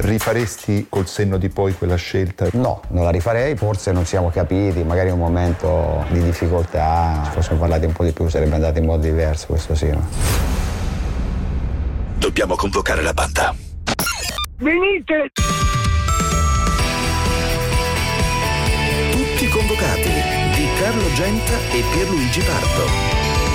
Rifaresti col senno di poi quella scelta? No, non la rifarei, forse non siamo capiti, magari in un momento di difficoltà ci fossimo parlati un po' di più, sarebbe andato in modo diverso, questo sì. Dobbiamo convocare la banda. Venite! Tutti convocati di Carlo Genta e Pierluigi Pardo.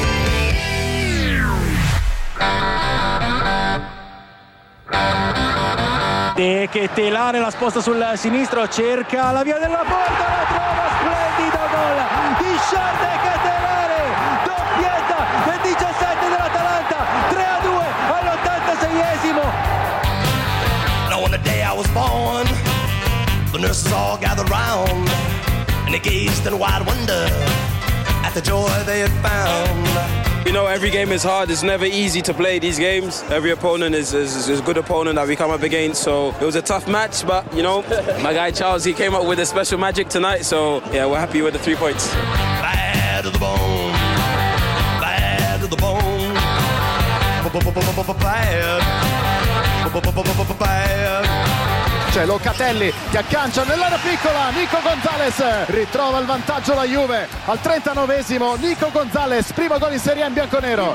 Che Telare la sposta sul sinistro, cerca la via della porta, la trova, splendido gol di Sciardec e Telare, doppietta del 17 dell'Atalanta, 3-2 all'86esimo. Now on the day I was born, the nurses all gathered round and they gazed in wide wonder at the joy they had found. You know, every game is hard. It's never easy to play these games. Every opponent is a good opponent that we come up against. So it was a tough match, but, you know, my guy Charles, he came up with a special magic tonight. So, yeah, we're happy with the 3 points. Bad to the bone. Bad to the bone. Bad. C'è Locatelli che aggancia nell'area piccola, Nico Gonzalez ritrova il vantaggio la Juve al 39esimo. Nico Gonzalez, primo gol in Serie A in bianconero.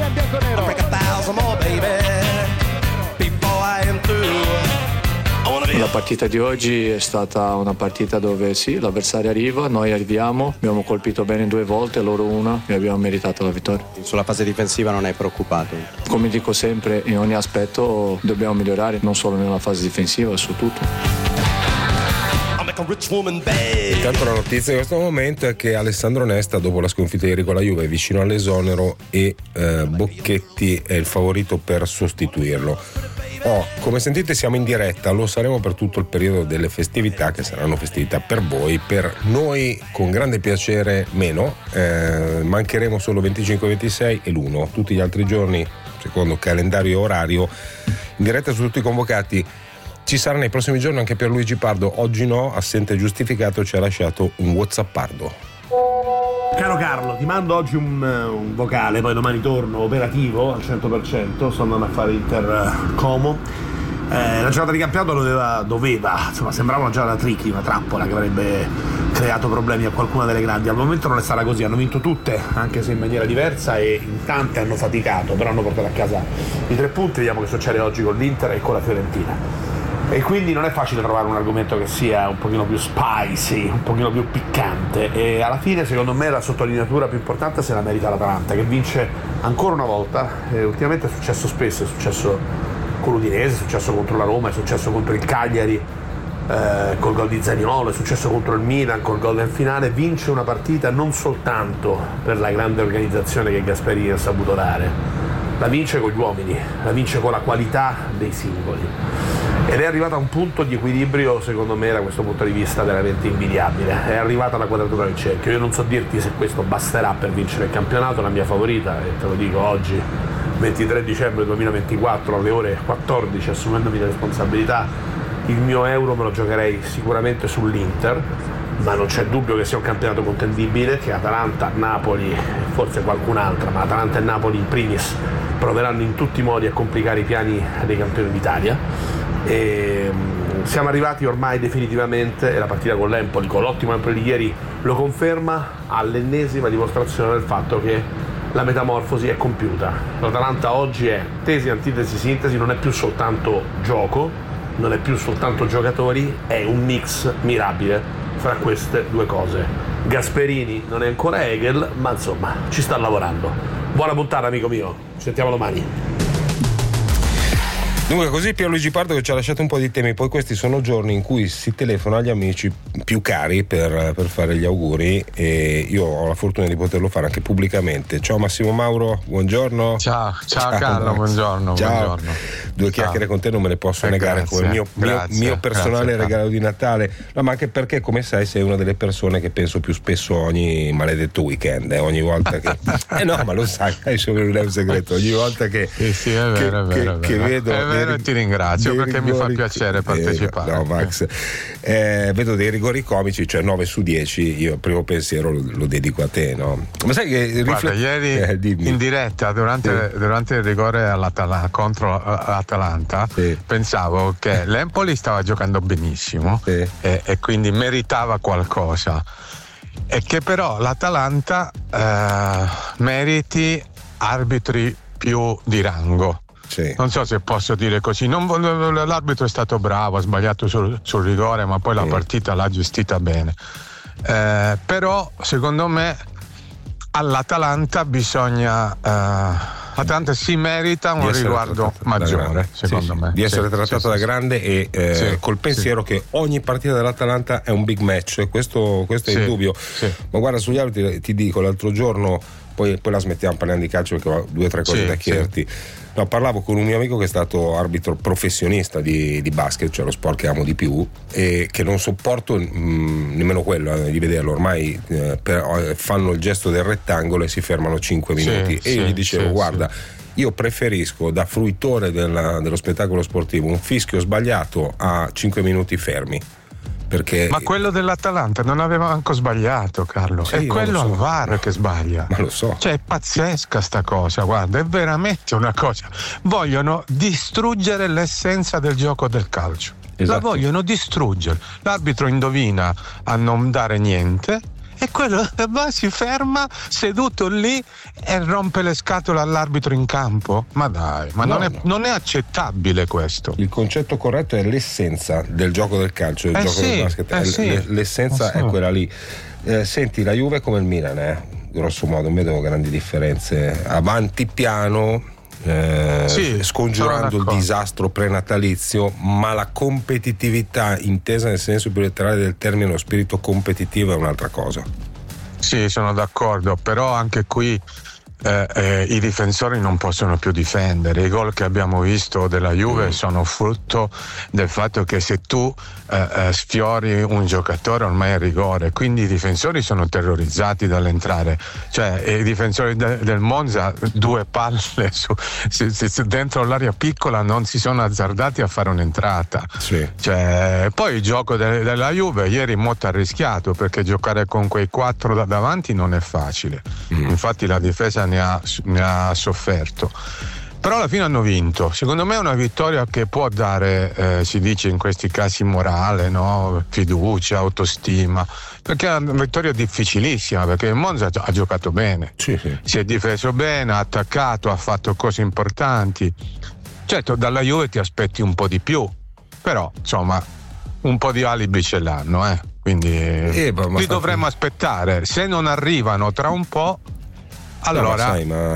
La partita di oggi è stata una partita dove sì, l'avversario arriva, noi arriviamo, abbiamo colpito bene 2 volte, loro una e abbiamo meritato la vittoria. Sulla fase difensiva non è preoccupato? Come dico sempre, in ogni aspetto dobbiamo migliorare, non solo nella fase difensiva, su tutto. Intanto la notizia in questo momento è che Alessandro Nesta, dopo la sconfitta ieri con la Juve, è vicino all'esonero e Bocchetti è il favorito per sostituirlo. Come sentite siamo in diretta, lo saremo per tutto il periodo delle festività, che saranno festività per voi, per noi con grande piacere meno. Mancheremo solo 25, 26 e l'1, tutti gli altri giorni secondo calendario e orario in diretta su tutti i convocati. Ci sarà nei prossimi giorni anche Pierluigi Pardo. Oggi no, assente giustificato, ci ha lasciato un WhatsAppardo. Caro Carlo, ti mando oggi un vocale, poi domani torno operativo al 100%, sto andando a fare Inter Como. La giornata di campionato doveva, insomma, sembrava una giornata tricky, una trappola che avrebbe creato problemi a qualcuna delle grandi. Al momento non è stata così, hanno vinto tutte, anche se in maniera diversa, e in tante hanno faticato, però hanno portato a casa i 3 punti. Vediamo che succede oggi con l'Inter e con la Fiorentina. E quindi non è facile trovare un argomento che sia un pochino più spicy, un pochino più piccante, e alla fine secondo me la sottolineatura più importante se la merita l'Atalanta, che vince ancora una volta. Ultimamente è successo spesso, è successo con l'Udinese, è successo contro la Roma, è successo contro il Cagliari col gol di Zaniolo, è successo contro il Milan col gol del finale. Vince una partita non soltanto per la grande organizzazione che Gasperini ha saputo dare, la vince con gli uomini, la vince con la qualità dei singoli. Ed è arrivata a un punto di equilibrio, secondo me, da questo punto di vista veramente invidiabile. È arrivata alla quadratura del cerchio. Io non so dirti se questo basterà per vincere il campionato. La mia favorita, e te lo dico oggi, 23 dicembre 2024, alle ore 14, assumendomi le responsabilità, il mio euro me lo giocherei sicuramente sull'Inter, ma non c'è dubbio che sia un campionato contendibile, che Atalanta, Napoli, forse qualcun'altra, ma Atalanta e Napoli in primis proveranno in tutti i modi a complicare i piani dei campioni d'Italia. E siamo arrivati ormai definitivamente, e la partita con l'Empoli, con l'ottimo Empoli di ieri, lo conferma, all'ennesima dimostrazione del fatto che la metamorfosi è compiuta. L'Atalanta oggi è tesi, antitesi, sintesi, non è più soltanto gioco, non è più soltanto giocatori, è un mix mirabile fra queste due cose. Gasperini non è ancora Hegel, ma insomma ci sta lavorando. Buona puntata, amico mio, ci sentiamo domani. Dunque, così Pierluigi Pardo che ci ha lasciato un po' di temi. Poi questi sono giorni in cui si telefona agli amici più cari per fare gli auguri, e io ho la fortuna di poterlo fare anche pubblicamente. Ciao Massimo Mauro, buongiorno. Ciao Carlo, buongiorno. Ciao. Buongiorno. Due chiacchiere con te non me ne posso negare, come il mio personale regalo di Natale. No, ma anche perché, come sai, sei una delle persone che penso più spesso ogni maledetto weekend, ogni volta che no, ma lo sai, non è un segreto, ogni volta che sì, è vero. Che vedo ti ringrazio perché mi fa piacere partecipare. No, Max, vedo dei rigori comici, cioè 9 su 10, io il primo pensiero lo dedico a te, no? Ma sai che guarda, ieri in diretta durante il rigore contro Atalanta l'Atalanta, pensavo che l'Empoli stava giocando benissimo e quindi meritava qualcosa, e che però l'Atalanta meriti arbitri più di rango. Non so se posso dire così. L'arbitro è stato bravo, ha sbagliato sul rigore, ma poi la partita l'ha gestita bene. Però secondo me all'Atalanta bisogna l'Atalanta si merita un riguardo maggiore, secondo me, di essere trattato da grande e col pensiero che ogni partita dell'Atalanta è un big match, questo è indubbio. Ma guarda, sugli arbitri ti dico, l'altro giorno poi la smettiamo, parliamo di calcio perché ho 2 o 3 cose da chiederti. No, parlavo con un mio amico che è stato arbitro professionista di basket, cioè lo sport che amo di più, e che non sopporto nemmeno quello di vederlo. Ormai fanno il gesto del rettangolo e si fermano 5 minuti. E io gli dicevo: guarda, io preferisco da fruitore dello spettacolo sportivo un fischio sbagliato a 5 minuti fermi. Ma quello dell'Atalanta non aveva manco sbagliato, Carlo. È quello al VAR che sbaglia. Ma lo so. Cioè, è pazzesca sta cosa, guarda, è veramente una cosa. Vogliono distruggere l'essenza del gioco del calcio. La vogliono distruggere. L'arbitro indovina a non dare niente e quello si ferma seduto lì e rompe le scatole all'arbitro in campo. Ma dai, non è accettabile questo. Il concetto corretto è l'essenza del gioco del calcio, del gioco del basket. L'essenza è quella lì. Senti, la Juve è come il Milan, grosso modo, non vedo grandi differenze. Avanti piano, scongiurando il disastro prenatalizio, ma la competitività intesa nel senso più letterale del termine, lo spirito competitivo è un'altra cosa. Sì, sono d'accordo, però anche qui i difensori non possono più difendere. I gol che abbiamo visto della Juve sono frutto del fatto che se tu sfiori un giocatore ormai è rigore, quindi i difensori sono terrorizzati dall'entrare. Cioè i difensori del Monza, 2 palle dentro l'area piccola, non si sono azzardati a fare un'entrata. Cioè, poi il gioco della Juve ieri molto ha rischiato, perché giocare con quei 4 da davanti non è facile. Infatti la difesa ne ha sofferto, però alla fine hanno vinto. Secondo me è una vittoria che può dare, si dice in questi casi, morale, no? Fiducia, autostima, perché è una vittoria difficilissima, perché il Monza ha giocato bene, si è difeso bene, ha attaccato, ha fatto cose importanti. Certo, dalla Juve ti aspetti un po' di più, però insomma un po' di alibi ce l'hanno, quindi li dovremmo aspettare. Se non arrivano tra un po', allora,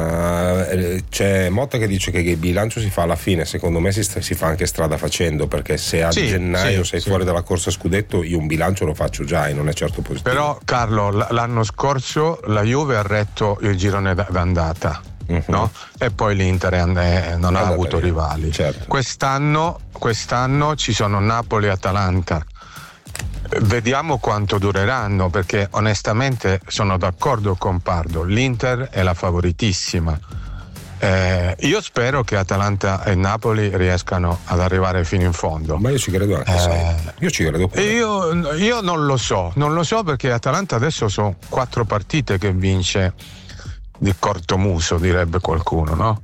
c'è Motta che dice che il bilancio si fa alla fine. Secondo me si fa anche strada facendo, perché se a gennaio sei fuori dalla corsa scudetto, io un bilancio lo faccio già e non è certo positivo. Però Carlo, l'anno scorso la Juve ha retto il girone d'andata, no? E poi l'Inter non ha avuto rivali. Quest'anno ci sono Napoli e Atalanta. Vediamo quanto dureranno, perché onestamente sono d'accordo con Pardo, l'Inter è la favoritissima. Io spero che Atalanta e Napoli riescano ad arrivare fino in fondo. Ma io ci credo anche, io ci credo pure. Io non lo so perché Atalanta adesso sono 4 partite che vince di cortomuso, direbbe qualcuno, no?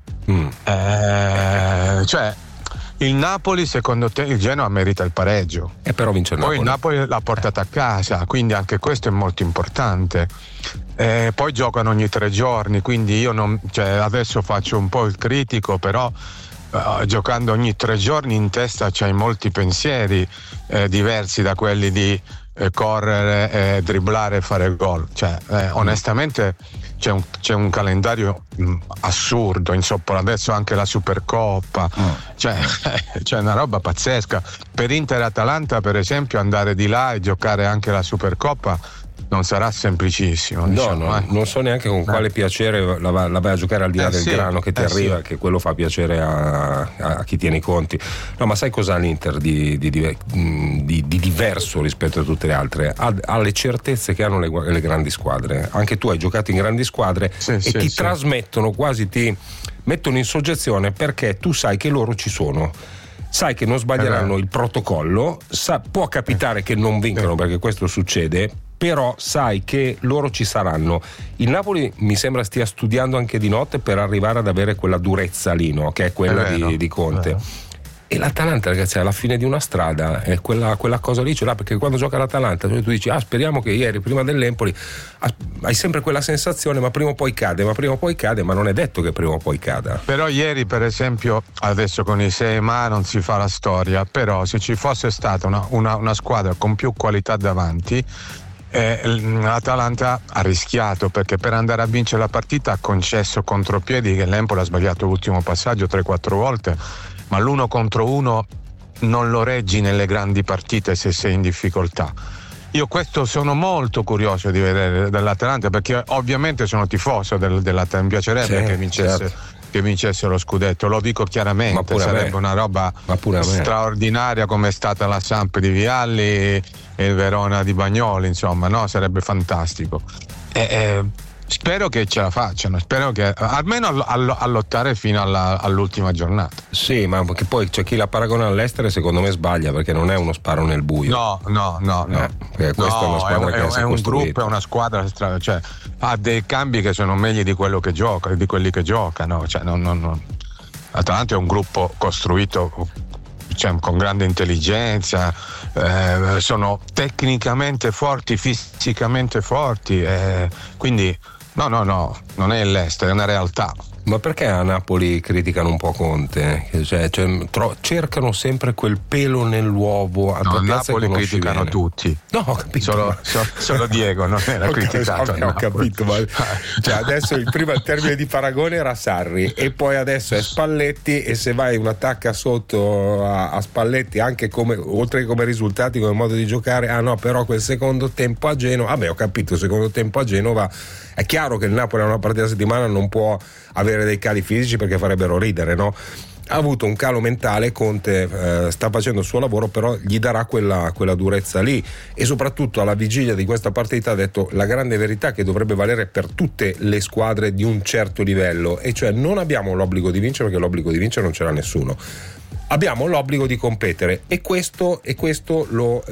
Cioè, il Napoli, secondo te, il Genoa merita il pareggio, e però vince il Napoli. Poi il Napoli l'ha portata a casa, quindi anche questo è molto importante. Poi giocano ogni 3 giorni, quindi io adesso faccio un po' il critico, però giocando ogni 3 giorni in testa c'hai molti pensieri diversi da quelli di correre, dribblare e fare gol. Onestamente c'è un calendario assurdo, adesso anche la Supercoppa, c'è una roba pazzesca. Per Inter-Atalanta, per esempio, andare di là e giocare anche la Supercoppa non sarà semplicissimo. Non so neanche con quale piacere la vai a giocare, al di là del grano che ti arriva, che quello fa piacere a chi tiene i conti. No, ma sai cos'ha l'Inter di diverso rispetto a tutte le altre? Ha le certezze che hanno le grandi squadre. Anche tu hai giocato in grandi squadre ti trasmettono, quasi ti mettono in soggezione, perché tu sai che loro ci sono. Sai che non sbaglieranno il protocollo, può capitare che non vincano, perché questo succede, però sai che loro ci saranno. Il Napoli mi sembra stia studiando anche di notte per arrivare ad avere quella durezza lì, no? Che è quella di Conte. E l'Atalanta, ragazzi, alla fine di una strada è quella cosa lì ce l'ha, perché quando gioca l'Atalanta tu dici speriamo che ieri prima dell'Empoli, hai sempre quella sensazione ma prima o poi cade, ma non è detto che prima o poi cada. Però ieri, per esempio, adesso con i 6 ma non si fa la storia, però se ci fosse stata una squadra con più qualità davanti, l'Atalanta ha rischiato, perché per andare a vincere la partita ha concesso contropiedi che l'Empoli ha sbagliato l'ultimo passaggio 3-4 volte, ma l'1 contro 1 non lo reggi nelle grandi partite se sei in difficoltà. Io questo sono molto curioso di vedere dell'Atalanta, perché ovviamente sono tifoso dell'Atalanta, mi piacerebbe che vincesse lo scudetto, lo dico chiaramente, sarebbe una roba straordinaria come è stata la Samp di Vialli e il Verona di Bagnoli, insomma, no? Sarebbe fantastico. Spero che ce la facciano, spero che almeno a lottare fino all'ultima giornata. Sì, ma che poi c'è chi la paragona all'estero e secondo me sbaglia, perché non è uno sparo nel buio. No. Questa è una squadra che è un gruppo, è una squadra, cioè ha dei cambi che sono meglio di quello che gioca, di quelli che giocano. Cioè, Atalanta è un gruppo costruito, cioè, con grande intelligenza, sono tecnicamente forti, fisicamente forti, quindi no, non è l'estero, è una realtà. Ma perché a Napoli criticano un po' Conte? Cercano sempre quel pelo nell'uovo. A Napoli criticano tutti. No, ho capito. Solo Diego non era criticato. Ho capito, ma cioè adesso il primo termine di paragone era Sarri e poi adesso è Spalletti, e se vai un attacca sotto a Spalletti anche oltre che come risultati, come modo di giocare, però quel secondo tempo a Genova, ho capito, il secondo tempo a Genova è chiaro che il Napoli a una partita a settimana non può avere dei cali fisici perché farebbero ridere, no? Ha avuto un calo mentale, Conte sta facendo il suo lavoro, però gli darà quella durezza lì, e soprattutto alla vigilia di questa partita ha detto la grande verità che dovrebbe valere per tutte le squadre di un certo livello, e cioè non abbiamo l'obbligo di vincere, perché l'obbligo di vincere non ce l'ha nessuno. Abbiamo l'obbligo di competere, e questo lo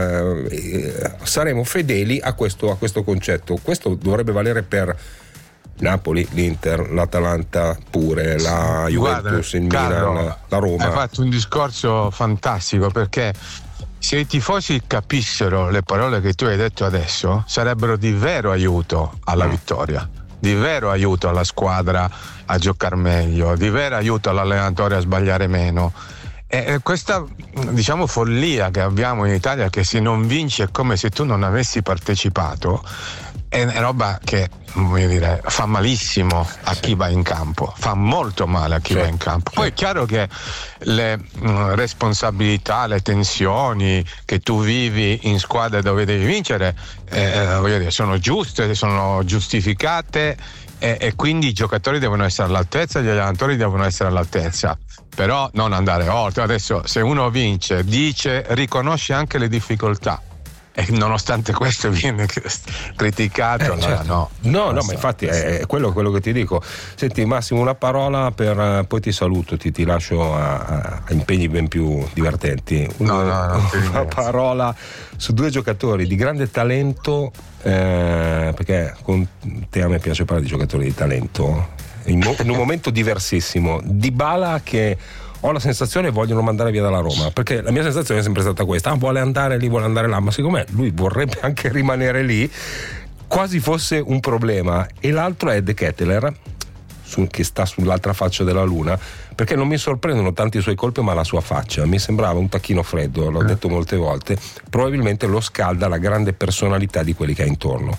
saremo fedeli a questo concetto. Questo dovrebbe valere per Napoli, l'Inter, l'Atalanta pure, la Juventus, il Milan, la Roma. Hai fatto un discorso fantastico, perché se i tifosi capissero le parole che tu hai detto adesso, sarebbero di vero aiuto alla vittoria, di vero aiuto alla squadra a giocare meglio, di vero aiuto all'allenatore a sbagliare meno. E questa, diciamo, follia che abbiamo in Italia, che se non vinci è come se tu non avessi partecipato, è roba che, voglio dire, fa malissimo a chi va in campo, fa molto male a chi va in campo. Poi è chiaro che le responsabilità, le tensioni che tu vivi in squadre dove devi vincere, voglio dire, sono giuste, sono giustificate, e quindi i giocatori devono essere all'altezza, gli allenatori devono essere all'altezza, però non andare oltre. Adesso, se uno vince, riconosce anche le difficoltà, e nonostante questo viene criticato, certo. No, ma infatti è quello che ti dico. Senti Massimo, una parola poi ti saluto, ti lascio a impegni ben più divertenti. Una parola su due giocatori di grande talento, perché con te a me piace parlare di giocatori di talento in un momento diversissimo. Dybala, che ho la sensazione vogliono mandare via dalla Roma, perché la mia sensazione è sempre stata questa: vuole andare lì, vuole andare là, ma secondo me lui vorrebbe anche rimanere lì, quasi fosse un problema. E l'altro è De Ketelaere, che sta sull'altra faccia della luna, perché non mi sorprendono tanti i suoi colpi, ma la sua faccia mi sembrava un tacchino freddo, l'ho detto molte volte, probabilmente lo scalda la grande personalità di quelli che ha intorno.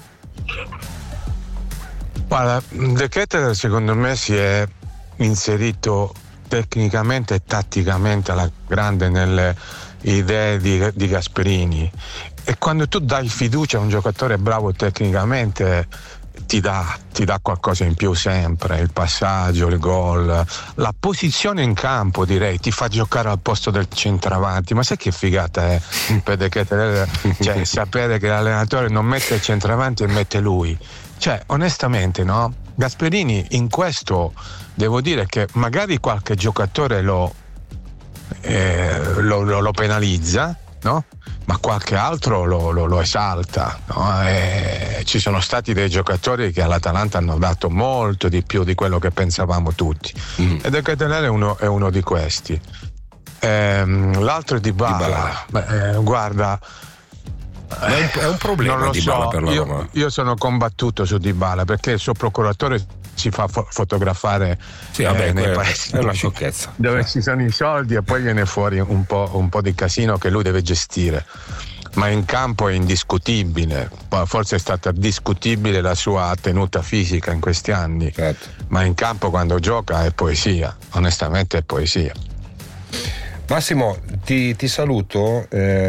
Guarda, De Ketelaere secondo me si è inserito tecnicamente e tatticamente alla grande nelle idee di Gasperini, e quando tu dai fiducia a un giocatore bravo tecnicamente ti dà qualcosa in più sempre, il passaggio, il gol, la posizione in campo, direi, ti fa giocare al posto del centravanti. Ma sai che figata è per De Ketelaere, cioè sapere che l'allenatore non mette il centravanti e mette lui, cioè onestamente, no? Gasperini in questo devo dire che magari qualche giocatore lo penalizza, no? Ma qualche altro lo esalta, no? Ci sono stati dei giocatori che all'Atalanta hanno dato molto di più di quello che pensavamo tutti, e De Ketelere è uno di questi. L'altro è Dybala. Guarda, è un problema. Non lo Dybala, per la Roma. Io sono combattuto su Dybala perché il suo procuratore si fa fotografare nei paesi, è una sciocchezza, dove ci sono i soldi, e poi viene fuori un po' di casino che lui deve gestire. Ma in campo è indiscutibile, forse è stata discutibile la sua tenuta fisica in questi anni, certo. Ma in campo quando gioca è poesia, onestamente è poesia. Massimo, ti saluto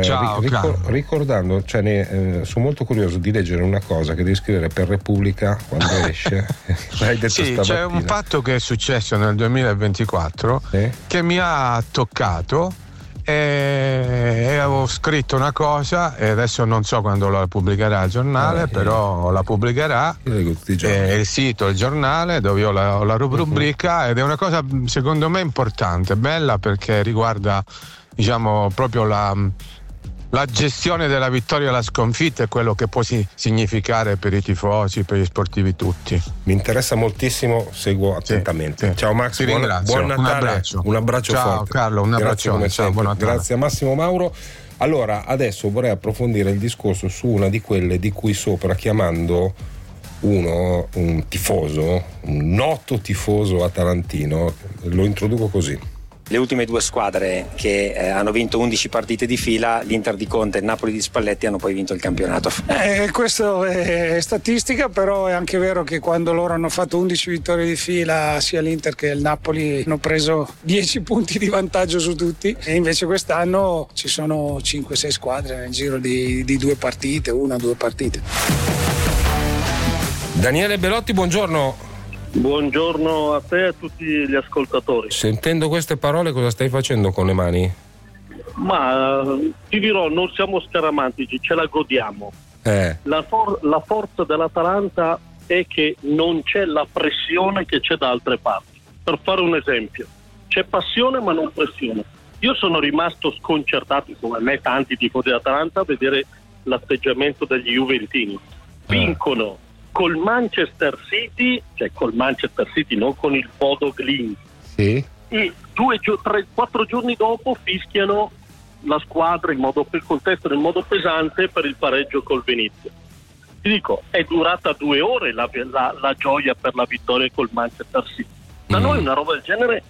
ricordando, sono molto curioso di leggere una cosa che devi scrivere per Repubblica quando esce. L'hai detto sì, stamattina. c'è un fatto che è successo nel 2024 che mi ha toccato, e avevo scritto una cosa e adesso non so quando la pubblicherà il giornale, però la pubblicherà il sito, il giornale dove io ho la rubrica, ed è una cosa secondo me importante, bella, perché riguarda, diciamo, proprio la gestione della vittoria e la sconfitta e quello che può significare per i tifosi, per gli sportivi tutti. Mi interessa moltissimo, seguo attentamente. Sì. Ciao Max, buon Natale. Un abbraccio ciao, forte. Carlo, un abbraccio. Grazie a Massimo Mauro. Allora, adesso vorrei approfondire il discorso su una di quelle di cui sopra, chiamando un tifoso, un noto tifoso atalantino, lo introduco così. Le ultime due squadre che hanno vinto 11 partite di fila, l'Inter di Conte e il Napoli di Spalletti, hanno poi vinto il campionato. Questo è statistica, però è anche vero che quando loro hanno fatto 11 vittorie di fila, sia l'Inter che il Napoli hanno preso 10 punti di vantaggio su tutti, e invece quest'anno ci sono 5-6 squadre nel giro di 2 partite, 1-2 partite. Daniele Belotti, buongiorno. Buongiorno a te e a tutti gli ascoltatori. Sentendo queste parole, cosa stai facendo con le mani? Ma ti dirò, non siamo scaramantici, ce la godiamo. La forza dell'Atalanta è che non c'è la pressione che c'è da altre parti. Per fare un esempio, c'è passione ma non pressione. Io sono rimasto sconcertato, come me tanti tifosi dell'Atalanta, a vedere l'atteggiamento degli juventini. Vincono col Manchester City, cioè col Manchester City, non con il Bodo Glimt, sì. E 4 giorni dopo fischiano la squadra il contesto in modo pesante per il pareggio col Venezia. Ti dico, è durata 2 ore la gioia per la vittoria col Manchester City. Da noi una roba del genere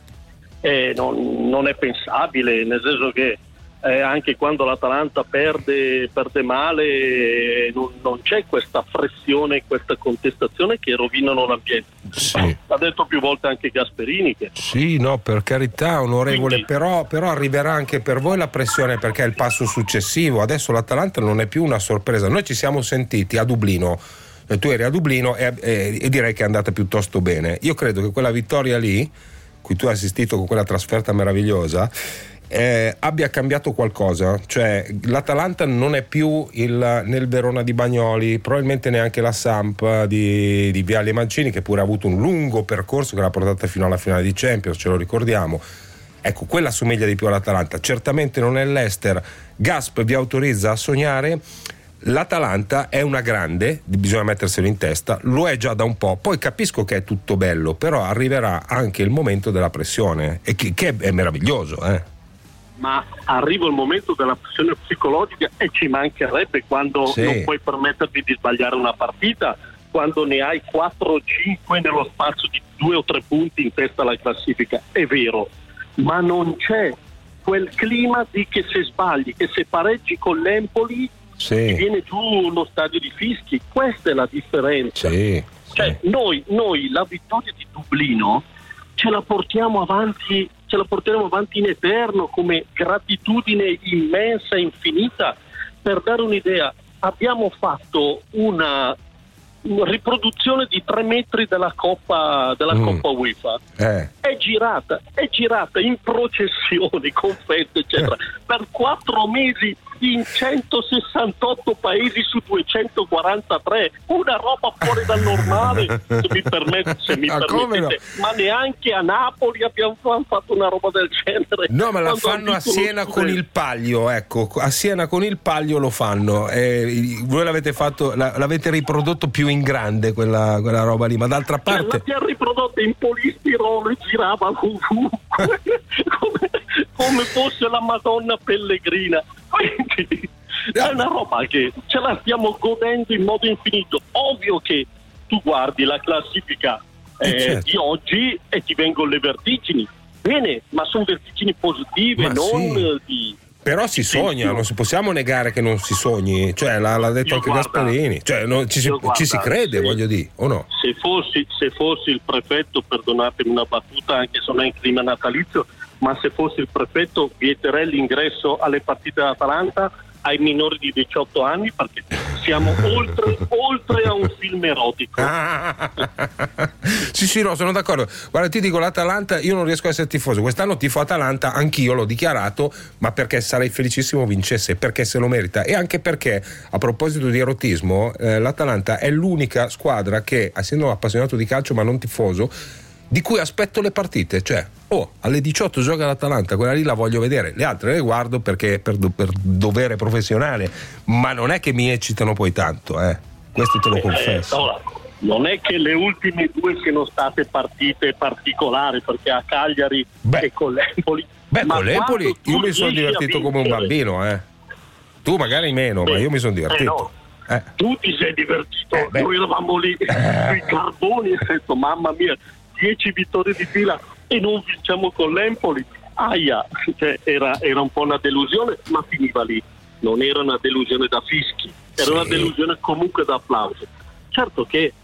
non è pensabile, nel senso che anche quando l'Atalanta perde male, non c'è questa pressione, questa contestazione che rovinano l'ambiente. Sì. Ha detto più volte anche Gasperini che... Sì, no, per carità, onorevole, però arriverà anche per voi la pressione, perché è il passo successivo. Adesso l'Atalanta non è più una sorpresa. Noi ci siamo sentiti a Dublino, tu eri a Dublino e direi che è andata piuttosto bene. Io credo che quella vittoria lì, cui tu hai assistito con quella trasferta meravigliosa, abbia cambiato qualcosa. Cioè l'Atalanta non è più nel Verona di Bagnoli, probabilmente neanche la Samp di Vialli Mancini, che pure ha avuto un lungo percorso che l'ha portata fino alla finale di Champions, ce lo ricordiamo. Ecco, quella assomiglia di più all'Atalanta. Certamente non è l'Ester. Gasp vi autorizza a sognare. L'Atalanta è una grande, bisogna metterselo in testa, lo è già da un po'. Poi capisco che è tutto bello, però arriverà anche il momento della pressione, e che è meraviglioso, Ma arriva il momento della pressione psicologica, e ci mancherebbe, quando non puoi permetterti di sbagliare una partita, quando ne hai 4 o 5 nello spazio di 2 o 3 punti in testa alla classifica. È vero, ma non c'è quel clima di che se sbagli, che se pareggi con l'Empoli ti viene giù lo stadio di fischi. Questa è la differenza. Cioè noi la vittoria di Dublino ce la portiamo avanti in eterno, come gratitudine immensa, infinita. Per dare un'idea, abbiamo fatto una riproduzione di 3 metri della Coppa UEFA. È girata in processione, confetti eccetera, per 4 mesi in 168 paesi su 243, una roba fuori dal normale, se mi permettete, no? Ma neanche a Napoli abbiamo fatto una roba del genere. No, ma la fanno a Siena con il Palio, ecco, a Siena con il Palio lo fanno. Voi l'avete fatto, l'avete riprodotto più in grande quella roba lì, ma d'altra parte l'abbiamo riprodotta in polistirolo e girava come fosse la Madonna Pellegrina. Quindi è una roba che ce la stiamo godendo in modo infinito. Ovvio che tu guardi la classifica certo. di oggi e ti vengono le vertigini. Bene, ma sono vertigini positive, ma non sì. di... Però si sogna, non si possiamo negare che non si sogni, cioè l'ha detto anche Gasparini, cioè ci si crede, voglio dire, o no? Se fossi il prefetto, perdonatemi una battuta anche se non è in clima natalizio, ma se fossi il prefetto vieterei l'ingresso alle partite dell'Atalanta ai minori di 18 anni, perché siamo oltre a un film erotico. Sì, no, sono d'accordo. Guarda, ti dico, l'Atalanta, io non riesco a essere tifoso. Quest'anno tifo Atalanta, anch'io l'ho dichiarato, ma perché sarei felicissimo vincesse, perché se lo merita. E anche perché, a proposito di erotismo, l'Atalanta è l'unica squadra che, essendo appassionato di calcio ma non tifoso, di cui aspetto le partite, cioè alle 18 gioca l'Atalanta, quella lì la voglio vedere, le altre le guardo perché per dovere professionale, ma non è che mi eccitano poi tanto, questo te lo confesso. Ora, non è che le ultime due siano state partite particolari, perché a Cagliari e con l'Empoli, con l'Empoli io mi sono divertito come un bambino, tu magari meno, ma io mi sono divertito. Tu ti sei divertito, noi eravamo lì sui carboni e ho detto mamma mia, 10 vittorie di fila e non vinciamo con l'Empoli, cioè, era un po' una delusione, ma finiva lì. Non era una delusione da fischi, era una delusione comunque da applauso. Certo che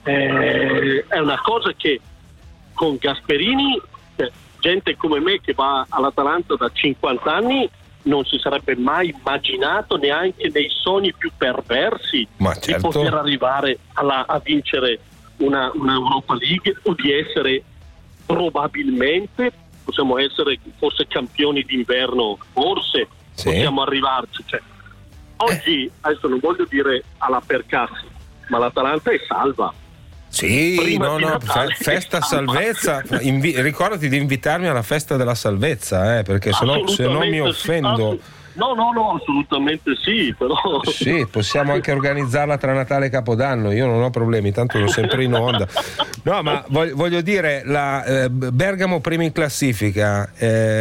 è una cosa che con Gasperini, gente come me che va all'Atalanta da 50 anni, non si sarebbe mai immaginato, neanche nei sogni più perversi, di poter arrivare a vincere una Europa League, o di essere probabilmente, possiamo essere forse campioni d'inverno, forse possiamo arrivarci. Cioè, oggi, adesso non voglio dire alla Percassi, ma l'Atalanta è salva. Sì, festa salvezza. Ricordati di invitarmi alla festa della salvezza, perché se no mi offendo. No, assolutamente sì, però... Sì, possiamo anche organizzarla tra Natale e Capodanno, io non ho problemi, tanto sono sempre in onda. No, ma voglio dire, Bergamo prima in classifica,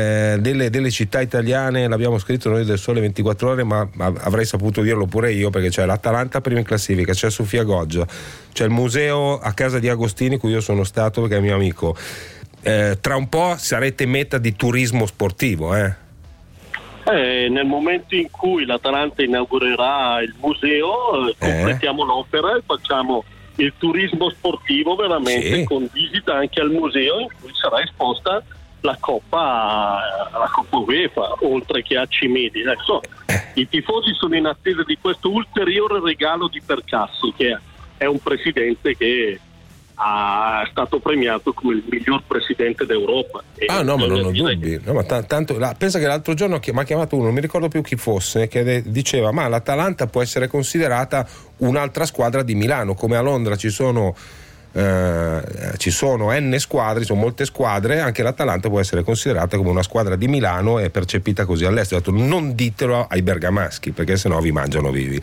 delle città italiane, l'abbiamo scritto noi del Sole 24 Ore, ma avrei saputo dirlo pure io, perché c'è l'Atalanta prima in classifica, c'è Sofia Goggia, c'è il museo a casa di Agostini, cui io sono stato perché è mio amico. Tra un po' sarete meta di turismo sportivo, nel momento in cui l'Atalanta inaugurerà il museo, completiamo l'opera e facciamo il turismo sportivo veramente, con visita anche al museo in cui sarà esposta la Coppa UEFA, oltre che a Cimedi. Adesso i tifosi sono in attesa di questo ulteriore regalo di Percassi, che è un presidente che è stato premiato come il miglior presidente d'Europa. No, ma non ho dubbi. No, ma tanto, pensa che l'altro giorno mi ha chiamato uno, non mi ricordo più chi fosse, che diceva: ma l'Atalanta può essere considerata un'altra squadra di Milano, come a Londra ci sono N squadre, sono molte squadre, anche l'Atalanta può essere considerata come una squadra di Milano e percepita così all'estero. Ho detto, non ditelo ai bergamaschi, perché sennò vi mangiano vivi.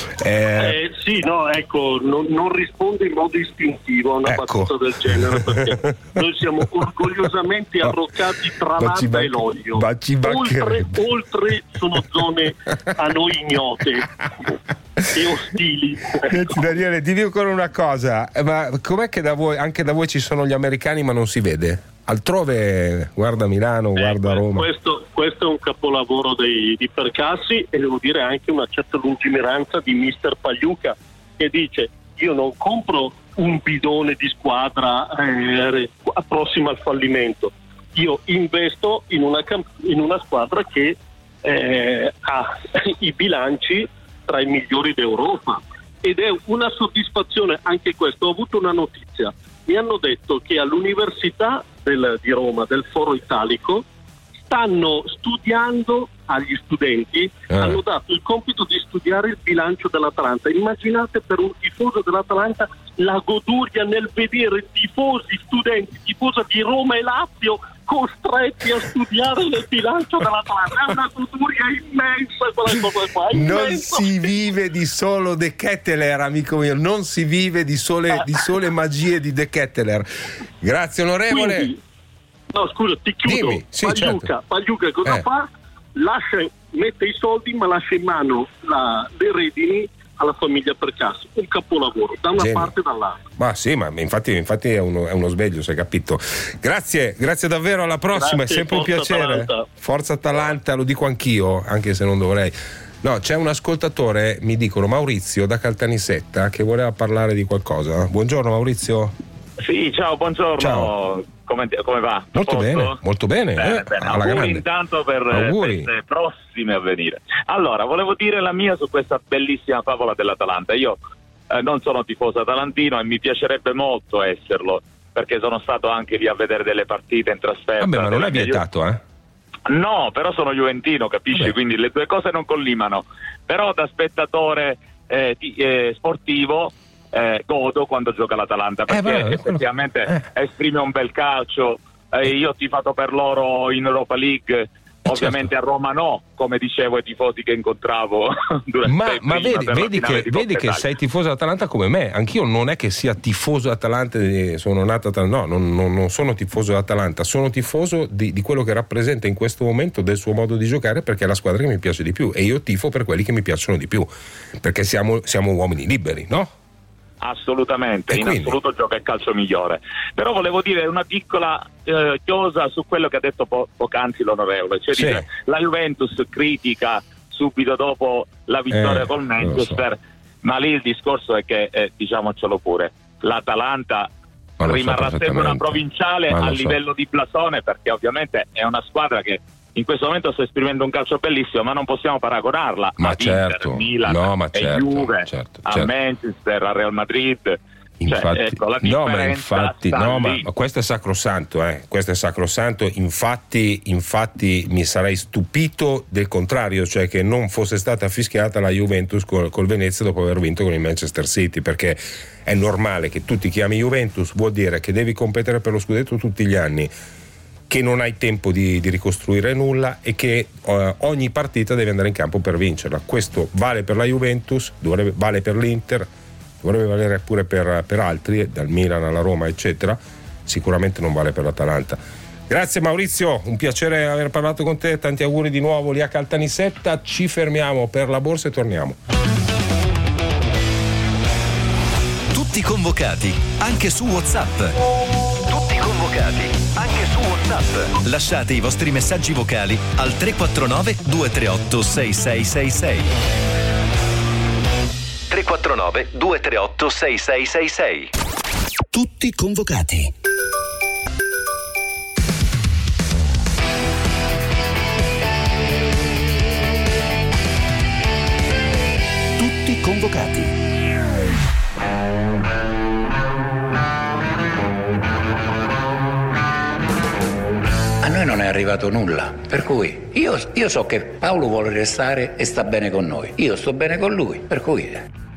Non risponde in modo istintivo a una battuta del genere, perché noi siamo orgogliosamente arroccati tra l'Adda e l'olio. Oltre sono zone a noi ignote e ostili. Daniele, dimmi ancora una cosa, ma com'è che anche da voi ci sono gli americani ma non si vede? Altrove, guarda Milano, guarda Roma. Questo è un capolavoro di Percassi, e devo dire anche una certa lungimiranza di mister Pagliuca, che dice: io non compro un bidone di squadra prossima al fallimento, io investo in una squadra che ha i bilanci tra i migliori d'Europa, ed è una soddisfazione anche questo. Ho avuto una notizia, mi hanno detto che all'Università di Roma, del Foro Italico, stanno studiando agli studenti, hanno dato il compito di studiare il bilancio dell'Atalanta. Immaginate per un tifoso dell'Atalanta la goduria nel vedere tifosi, studenti, tifosi di Roma e Lazio costretti a studiare il bilancio dell'Atalanta. È una goduria immensa quella cosa qua. Non si vive di solo De Ketteler, amico mio, non si vive di sole magie di De Ketteler. Grazie onorevole. Quindi, no, scusa, ti chiudo. Dimmi. Sì, Pagliuca cosa fa? Mette i soldi ma lascia in mano le redini alla famiglia per caso. Un capolavoro da una parte e dall'altra. Ma sì, ma infatti è uno sveglio, si è capito. Grazie davvero, alla prossima. Grazie, è sempre un piacere. Atalanta. Forza Atalanta, lo dico anch'io, anche se non dovrei. No, c'è un ascoltatore, mi dicono Maurizio da Caltanissetta, che voleva parlare di qualcosa. Buongiorno Maurizio. Sì, ciao, buongiorno. Ciao. Come va? Molto bene. Bene. Alla grande. Intanto per queste prossime a venire. Allora, volevo dire la mia su questa bellissima favola dell'Atalanta. Io non sono tifoso atalantino e mi piacerebbe molto esserlo, perché sono stato anche lì a vedere delle partite in trasferta. Vabbè, ma non è vietato, No, però sono juventino, capisci? Vabbè. Quindi le due cose non collimano. Però da spettatore sportivo godo quando gioca l'Atalanta, perché effettivamente esprime un bel calcio. Io ho tifato per loro in Europa League, ovviamente certo. A Roma no, come dicevo ai tifosi che incontravo durante ma vedi che sei tifoso Atalanta come me. Anch'io non è che sia tifoso Atalanta, sono nato no, non sono tifoso Atalanta, sono tifoso di quello che rappresenta in questo momento, del suo modo di giocare, perché è la squadra che mi piace di più, e io tifo per quelli che mi piacciono di più, perché siamo uomini liberi, no? Assolutamente, in assoluto gioca il calcio migliore. Però volevo dire una piccola chiosa su quello che ha detto poc'anzi l'onorevole, cioè dice, la Juventus critica subito dopo la vittoria col Manchester, ma lì il discorso è che diciamocelo pure, l'Atalanta rimarrà sempre una provinciale a livello di blasone, perché ovviamente è una squadra che in questo momento sta esprimendo un calcio bellissimo, ma non possiamo paragonarla a Inter, Milan, a Juve, a Manchester, a Real Madrid. Infatti, ma questo è sacrosanto, questo è sacrosanto. Infatti mi sarei stupito del contrario, cioè che non fosse stata fischiata la Juventus col Venezia dopo aver vinto con il Manchester City, perché è normale che tu ti chiami Juventus, vuol dire che devi competere per lo scudetto tutti gli anni, che non hai tempo di ricostruire nulla e che ogni partita deve andare in campo per vincerla. Questo vale per la Juventus, vale per l'Inter, dovrebbe valere pure per altri, dal Milan alla Roma eccetera. Sicuramente non vale per l'Atalanta. Grazie Maurizio, un piacere aver parlato con te, tanti auguri di nuovo lì a Caltanissetta. Ci fermiamo per la borsa e torniamo. Tutti convocati, anche su WhatsApp. Tutti convocati, anche su WhatsApp. Lasciate i vostri messaggi vocali al 349 238 6666. 349 238 6666. Tutti convocati. Tutti convocati. A noi non è arrivato nulla, per cui io so che Paolo vuole restare e sta bene con noi, io sto bene con lui, per cui...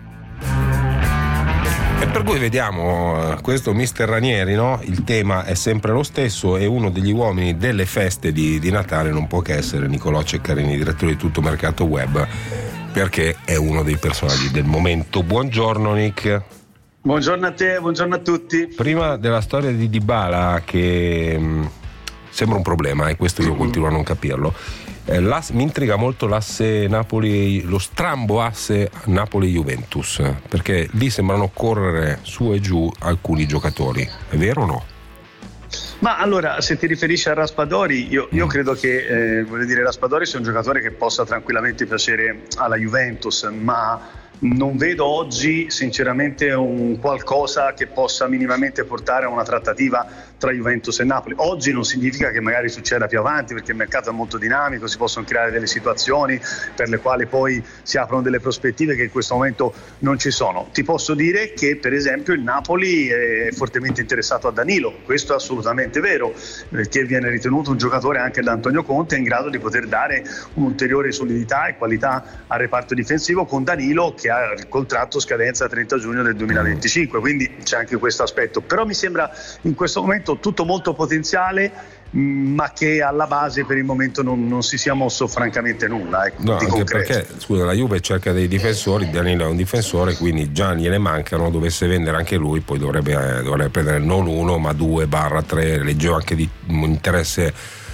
E per cui vediamo questo mister Ranieri, no? Il tema è sempre lo stesso, e uno degli uomini delle feste di Natale non può che essere Nicolò Ceccarini, direttore di Tutto Mercato Web, perché è uno dei personaggi del momento. Buongiorno Nick. Buongiorno a te, buongiorno a tutti. Prima della storia di Dybala, che sembra un problema, e questo io continuo a non capirlo, mi intriga molto l'asse Napoli, lo strambo asse Napoli-Juventus, perché lì sembrano correre su e giù alcuni giocatori, è vero o no? Ma allora, se ti riferisci a Raspadori, io credo che Raspadori sia un giocatore che possa tranquillamente piacere alla Juventus, ma non vedo oggi sinceramente un qualcosa che possa minimamente portare a una trattativa tra Juventus e Napoli. Oggi non significa che magari succeda più avanti, perché il mercato è molto dinamico, si possono creare delle situazioni per le quali poi si aprono delle prospettive che in questo momento non ci sono. Ti posso dire che per esempio il Napoli è fortemente interessato a Danilo, questo è assolutamente vero, perché viene ritenuto un giocatore anche da Antonio Conte in grado di poter dare un'ulteriore solidità e qualità al reparto difensivo, con Danilo che ha il contratto scadenza 30 giugno del 2025, quindi c'è anche questo aspetto. Però mi sembra in questo momento tutto molto potenziale, ma che alla base per il momento non si sia mosso francamente nulla, no, di anche concreto. Perché scusa, la Juve cerca dei difensori, Danilo è un difensore, quindi già gliene mancano, dovesse vendere anche lui poi dovrebbe prendere non uno ma 2/3. Leggevo anche di un interesse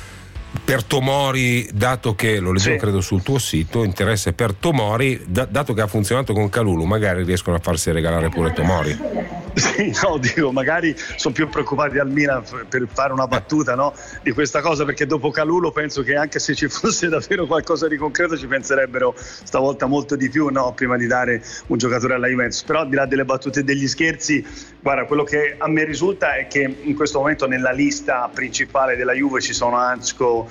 per Tomori, dato che lo leggevo credo sul tuo sito, interesse per Tomori, dato che ha funzionato con Kalulu, magari riescono a farsi regalare pure Tomori. Sì, no, dico, magari sono più preoccupati al Milan per fare una battuta, no, di questa cosa, perché dopo Kalulu penso che anche se ci fosse davvero qualcosa di concreto ci penserebbero stavolta molto di più, no, prima di dare un giocatore alla Juventus. Però al di là delle battute e degli scherzi, guarda, quello che a me risulta è che in questo momento nella lista principale della Juve ci sono Ančko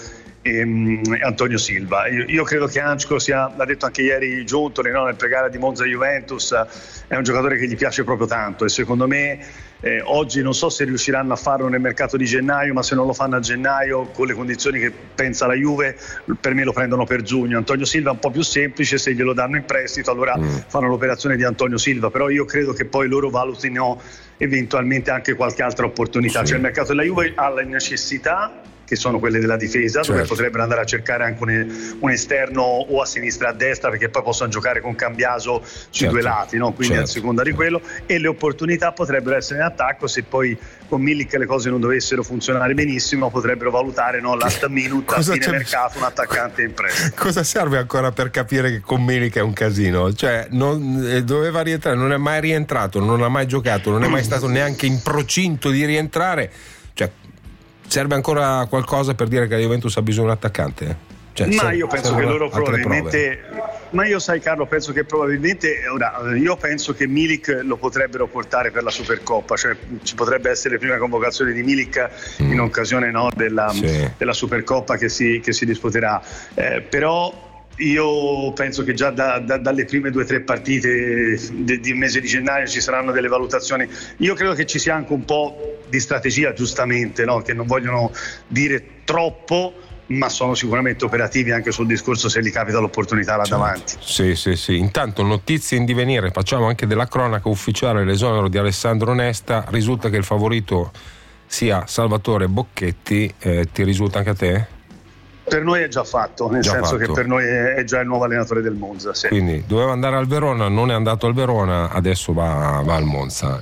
e Antonio Silva. Io credo che Ančko sia, l'ha detto anche ieri Giuntoli, no, nel pregare di Monza Juventus, è un giocatore che gli piace proprio tanto, e secondo me oggi non so se riusciranno a farlo nel mercato di gennaio, ma se non lo fanno a gennaio con le condizioni che pensa la Juve, per me lo prendono per giugno. Antonio Silva è un po' più semplice, se glielo danno in prestito allora fanno l'operazione di Antonio Silva, però io credo che poi loro valutino eventualmente anche qualche altra opportunità. Cioè il mercato della Juve ha la necessità, che sono quelle della difesa, dove potrebbero andare a cercare anche un esterno o a sinistra o a destra, perché poi possono giocare con Cambiaso sui due lati, no? Quindi a seconda di quello, e le opportunità potrebbero essere in attacco. Se poi con Milik le cose non dovessero funzionare benissimo, potrebbero valutare, no, last minute a fine mercato un attaccante in prestito. Cosa serve ancora per capire che con Milik è un casino? Cioè doveva rientrare, non è mai rientrato, non ha mai giocato, non è mai stato neanche in procinto di rientrare. Cioè serve ancora qualcosa per dire che la Juventus ha bisogno di un attaccante? Cioè, ma io penso che loro probabilmente, ma io sai Carlo, penso che probabilmente io penso che Milik lo potrebbero portare per la Supercoppa, cioè ci potrebbe essere prima convocazione di Milik in occasione, no, della Supercoppa che si disputerà, però io penso che già dalle prime 2 o 3 partite del mese di gennaio ci saranno delle valutazioni. Io credo che ci sia anche un po' di strategia, giustamente, no? Che non vogliono dire troppo, ma sono sicuramente operativi anche sul discorso se gli capita l'opportunità là davanti. Sì. Intanto notizie in divenire, facciamo anche della cronaca ufficiale, l'esonero di Alessandro Nesta. Risulta che il favorito sia Salvatore Bocchetti, ti risulta anche a te? Per noi è già fatto, nel senso che per noi è già il nuovo allenatore del Monza. Sì. Quindi doveva andare al Verona, non è andato al Verona, adesso va al Monza.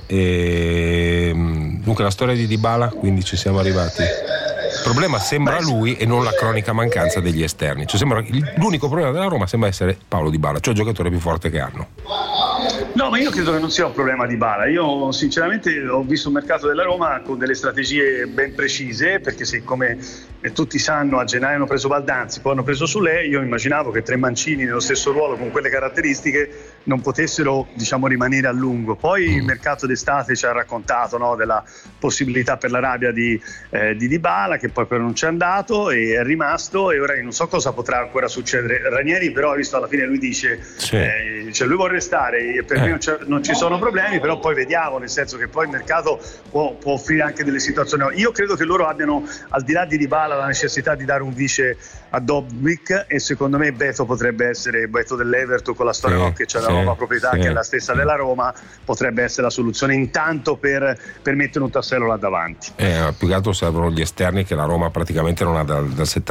Dunque la storia di Dybala, quindi ci siamo arrivati. Il problema sembra lui e non la cronica mancanza degli esterni. Cioè l'unico problema della Roma sembra essere Paulo Dybala, cioè il giocatore più forte che hanno. No, ma io credo che non sia un problema di Dybala. Io sinceramente ho visto un mercato della Roma con delle strategie ben precise, perché siccome tutti sanno a gennaio hanno preso Baldanzi, poi hanno preso Soulé, io immaginavo che 3 mancini nello stesso ruolo con quelle caratteristiche non potessero, diciamo, rimanere a lungo. Poi il mercato d'estate ci ha raccontato, no, della possibilità per l'Arabia di Dybala, che poi però non c'è andato e è rimasto, e ora non so cosa potrà ancora succedere. Ranieri però ha visto, alla fine lui dice cioè lui vuole restare, per me non ci sono problemi, però poi vediamo, nel senso che poi il mercato può offrire anche delle situazioni. Io credo che loro abbiano, al di là di Dybala, la necessità di dare un vice a Dobbik, e secondo me Beto potrebbe essere, Beto dell'Everton, con la storia che c'è la nuova proprietà che è la stessa della Roma, potrebbe essere la soluzione intanto per mettere un tassello là davanti. Più che altro servono gli esterni che la Roma praticamente non ha dal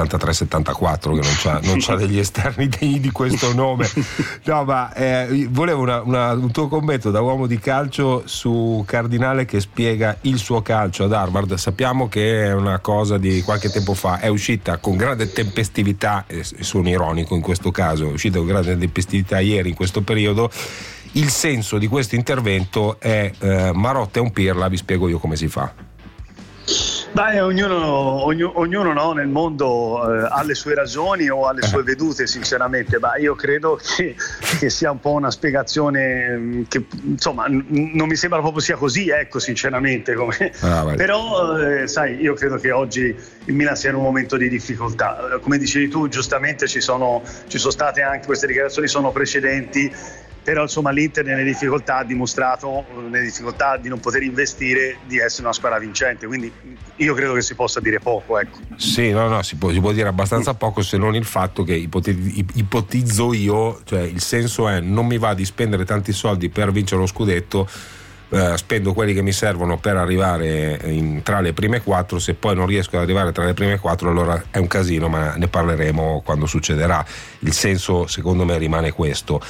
73-74, che non c'ha degli esterni degni di questo nome. No, ma volevo un tuo commento da uomo di calcio su Cardinale, che spiega il suo calcio ad Harvard. Sappiamo che è una cosa di qualche tempo fa, è uscita con grande tempestività, e sono ironico in questo caso, è uscita con grande tempestività ieri in questo periodo. Il senso di questo intervento è Marotta è un pirla, vi spiego io come si fa. Dai, ognuno no, nel mondo ha le sue ragioni o ha le sue vedute, sinceramente. Ma io credo che sia un po' una spiegazione che insomma non mi sembra proprio sia così, ecco, sinceramente. Però sai, io credo che oggi il Milan sia in un momento di difficoltà. Come dicevi tu, giustamente ci sono state anche queste dichiarazioni, sono precedenti. Però insomma l'Inter nelle difficoltà ha dimostrato, nelle difficoltà di non poter investire, di essere una squadra vincente, quindi io credo che si possa dire poco, ecco. Sì, si può dire abbastanza poco, se non il fatto che ipotizzo io, cioè il senso è: non mi va di spendere tanti soldi per vincere lo scudetto, spendo quelli che mi servono per arrivare tra le prime 4, se poi non riesco ad arrivare tra le prime 4 allora è un casino, ma ne parleremo quando succederà. Il senso secondo me rimane questo.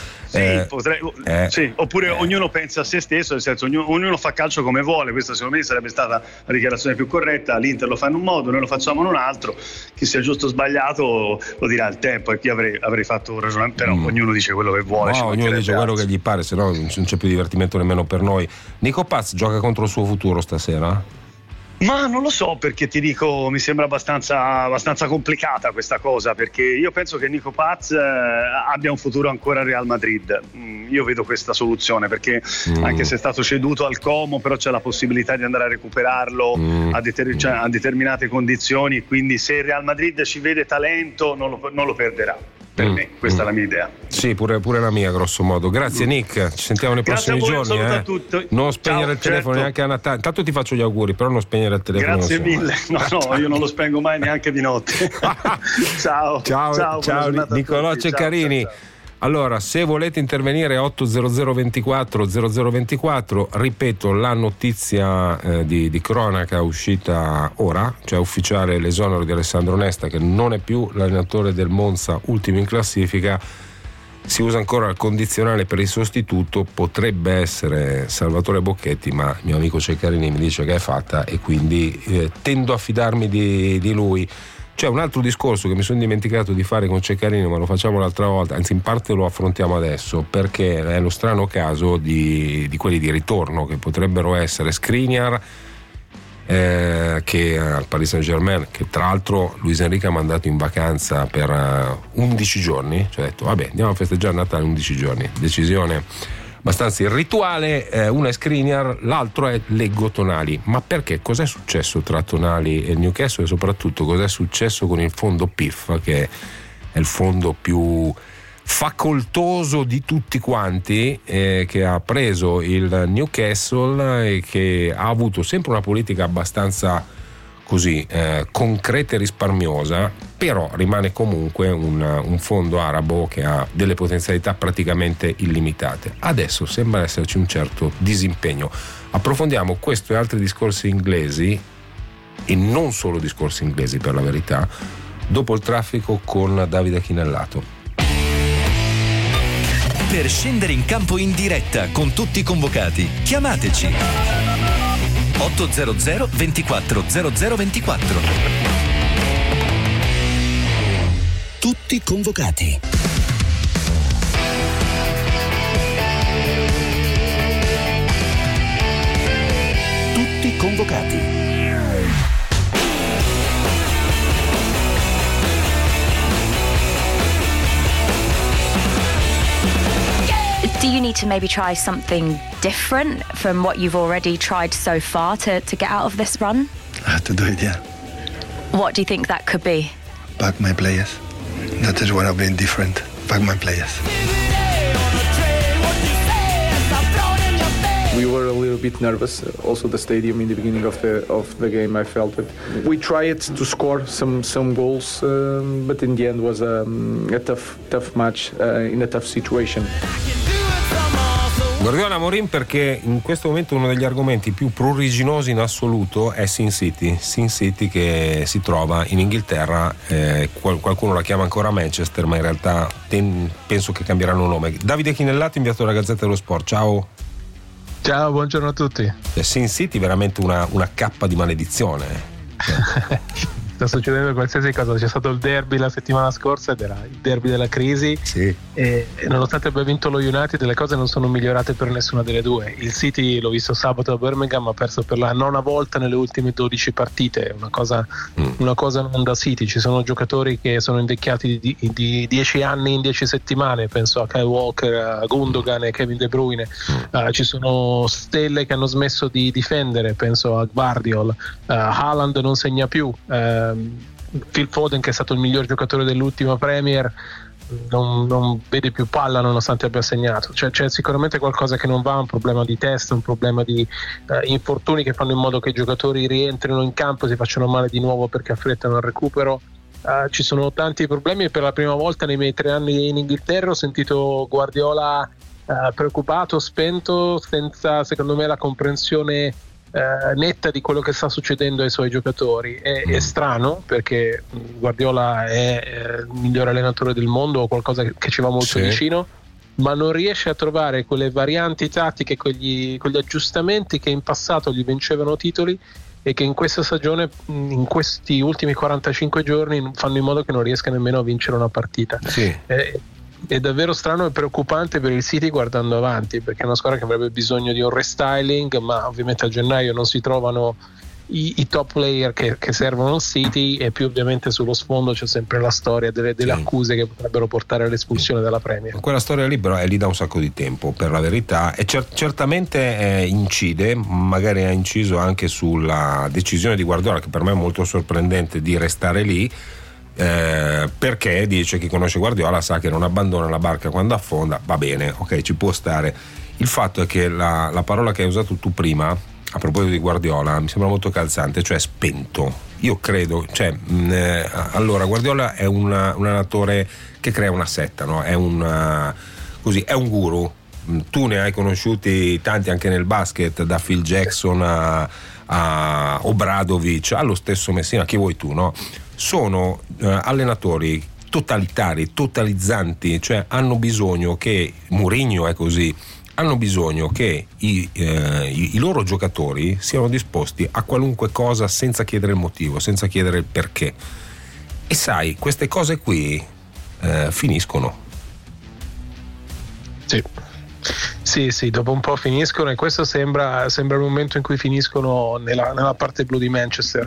Sì, oppure ognuno pensa a se stesso, nel senso ognuno fa calcio come vuole. Questa secondo me sarebbe stata la dichiarazione più corretta. L'Inter lo fa in un modo, noi lo facciamo in un altro, chi sia giusto o sbagliato lo dirà il tempo, e qui avrei fatto un ragionamento, però ognuno dice quello che vuole, ognuno dice quello che gli pare, se no non c'è più divertimento nemmeno per noi. Nico Paz gioca contro il suo futuro stasera? Ma non lo so, perché ti dico, mi sembra abbastanza complicata questa cosa, perché io penso che Nico Paz abbia un futuro ancora al Real Madrid. Io vedo questa soluzione, perché anche se è stato ceduto al Como, però c'è la possibilità di andare a recuperarlo a determinate condizioni, quindi se il Real Madrid ci vede talento non lo perderà. Per me, questa è la mia idea. Sì, pure la mia, grosso modo. Grazie Nick, ci sentiamo nei prossimi giorni. A tutti. Non spegnere il telefono neanche a Natale. Intanto ti faccio gli auguri, però non spegnere il telefono. Grazie mille. No, io non lo spengo mai neanche di notte. Ciao Nicolò Ceccarini. Ciao. Allora, se volete intervenire 800 24 0024, ripeto, la notizia di cronaca uscita ora, cioè ufficiale l'esonero di Alessandro Nesta, che non è più l'allenatore del Monza, ultimo in classifica. Si usa ancora il condizionale per il sostituto, potrebbe essere Salvatore Bocchetti, ma il mio amico Ceccarini mi dice che è fatta, e quindi tendo a fidarmi di lui. C'è un altro discorso che mi sono dimenticato di fare con Ceccarini, ma lo facciamo l'altra volta, anzi in parte lo affrontiamo adesso, perché è lo strano caso di quelli di ritorno, che potrebbero essere Skriniar, che al Paris Saint-Germain, che tra l'altro Luis Enrique ha mandato in vacanza per 11 giorni, cioè ha detto vabbè, andiamo a festeggiare Natale 11 giorni, decisione abbastanza irrituale. Uno è Skriniar, l'altro è Leggo Tonali. Ma perché? Cos'è successo tra Tonali e il Newcastle, e soprattutto cos'è successo con il fondo PIF, che è il fondo più facoltoso di tutti quanti, che ha preso il Newcastle e che ha avuto sempre una politica abbastanza così concreta e risparmiosa, però rimane comunque un fondo arabo che ha delle potenzialità praticamente illimitate. Adesso sembra esserci un certo disimpegno. Approfondiamo questo e altri discorsi inglesi, e non solo discorsi inglesi per la verità, dopo il traffico con Davide Chinellato. Per scendere in campo in diretta con tutti i convocati, chiamateci 800 24 0024. Tutti convocati. Tutti convocati. Do you need to maybe try something different from what you've already tried so far to get out of this run? I have to do it, yeah. What do you think that could be? Back my players. That is what I've been different. Back my players. We were a little bit nervous. Also, the stadium in the beginning of the game, I felt it. We tried to score some goals, but in the end was a tough match in a tough situation. Guardiamo Amorim, perché in questo momento uno degli argomenti più pruriginosi in assoluto è Sin City che si trova in Inghilterra, qualcuno la chiama ancora Manchester, ma in realtà penso che cambieranno nome. Davide Chinellato, inviato dalla Gazzetta dello Sport, ciao. Ciao, buongiorno a tutti. Sin City veramente una cappa di maledizione. sta succedendo qualsiasi cosa. C'è stato il derby la settimana scorsa ed era il derby della crisi, e nonostante abbia vinto lo United le cose non sono migliorate per nessuna delle due. Il City, l'ho visto sabato a Birmingham, ha perso per la 9ª volta nelle ultime 12 partite, è una cosa non da City. Ci sono giocatori che sono invecchiati di 10 anni in 10 settimane, penso a Kyle Walker, a Gundogan e Kevin De Bruyne. Ci sono stelle che hanno smesso di difendere, penso a Gvardiol. Haaland non segna più, Phil Foden, che è stato il miglior giocatore dell'ultima Premier, non vede più palla nonostante abbia segnato. C'è sicuramente qualcosa che non va, un problema di testa, un problema di infortuni che fanno in modo che i giocatori rientrino in campo e si facciano male di nuovo perché affrettano il recupero. Ci sono tanti problemi e per la prima volta nei miei 3 anni in Inghilterra ho sentito Guardiola preoccupato, spento, senza secondo me la comprensione netta di quello che sta succedendo ai suoi giocatori. È strano, perché Guardiola è il migliore allenatore del mondo, o qualcosa che ci va molto vicino, ma non riesce a trovare quelle varianti tattiche, quegli aggiustamenti che in passato gli vincevano titoli e che in questa stagione, in questi ultimi 45 giorni, fanno in modo che non riesca nemmeno a vincere una partita. È davvero strano e preoccupante per il City guardando avanti, perché è una squadra che avrebbe bisogno di un restyling, ma ovviamente a gennaio non si trovano i top player che servono al City, e più ovviamente sullo sfondo c'è sempre la storia delle accuse che potrebbero portare all'espulsione dalla Premier. Quella storia lì però è lì da un sacco di tempo, per la verità, e certamente incide, magari ha inciso anche sulla decisione di Guardiola, che per me è molto sorprendente, di restare lì. Perché dice: chi conosce Guardiola sa che non abbandona la barca quando affonda. Va bene, ok, ci può stare. Il fatto è che la parola che hai usato tu prima a proposito di Guardiola mi sembra molto calzante, cioè spento. Io credo, allora Guardiola è un allenatore che crea una setta, no? È un guru. Tu ne hai conosciuti tanti anche nel basket, da Phil Jackson a Obradovic, allo stesso Messina, chi vuoi tu, no? Sono allenatori totalitari, totalizzanti, cioè hanno bisogno che, Mourinho è così, hanno bisogno che i loro giocatori siano disposti a qualunque cosa senza chiedere il motivo, senza chiedere il perché. E sai, queste cose qui finiscono. Sì, dopo un po' finiscono, e questo sembra il momento in cui finiscono nella parte blu di Manchester.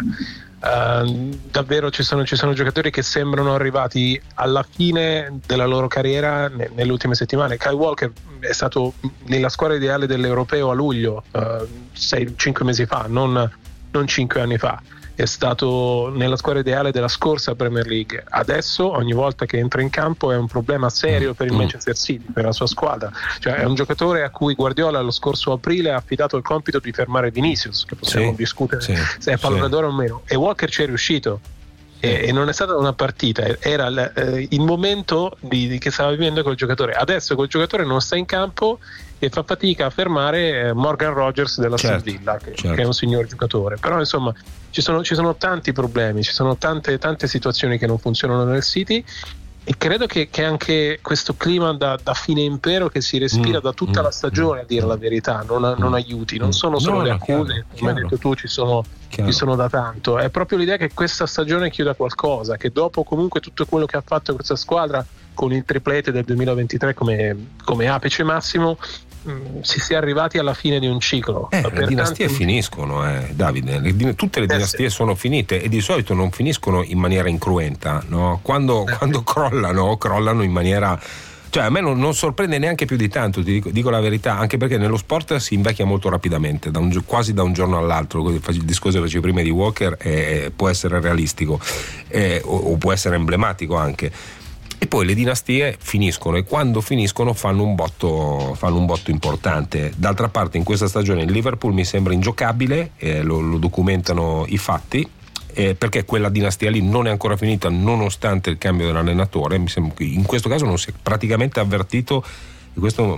Davvero ci sono giocatori che sembrano arrivati alla fine della loro carriera nelle ultime settimane. Kyle Walker è stato nella squadra ideale dell'Europeo a luglio, 5 mesi fa, non 5 anni fa. È stato nella squadra ideale della scorsa Premier League. Adesso ogni volta che entra in campo è un problema serio per il Manchester City, per la sua squadra. Cioè è un giocatore a cui Guardiola lo scorso aprile ha affidato il compito di fermare Vinicius, che possiamo discutere se è pallone d'oro o meno, e Walker ci è riuscito. E non è stata una partita, era il momento che stava vivendo quel giocatore. Adesso quel giocatore non sta in campo e fa fatica a fermare Morgan Rogers della Sevilla, che è un signor giocatore. Però insomma ci sono tanti problemi, ci sono tante situazioni che non funzionano nel City, e credo che anche questo clima da fine impero che si respira da tutta la stagione, a dire la verità, non aiuti. Non sono solo le accuse, come hai detto tu, ci sono da tanto. È proprio l'idea che questa stagione chiuda qualcosa, che dopo comunque tutto quello che ha fatto questa squadra con il triplete del 2023 come apice massimo, si sia arrivati alla fine di un ciclo. Le dinastie finiscono, Davide, tutte le dinastie sono finite, e di solito non finiscono in maniera incruenta, no? Quando crollano in maniera, cioè a me non sorprende neanche più di tanto, ti dico la verità, anche perché nello sport si invecchia molto rapidamente, quasi da un giorno all'altro. Il discorso che facevi prima di Walker può essere realistico, o può essere emblematico anche. E poi le dinastie finiscono, e quando finiscono fanno un botto importante. D'altra parte in questa stagione il Liverpool mi sembra ingiocabile, lo documentano i fatti, perché quella dinastia lì non è ancora finita nonostante il cambio dell'allenatore. Mi sembra che in questo caso non si è praticamente avvertito, e questo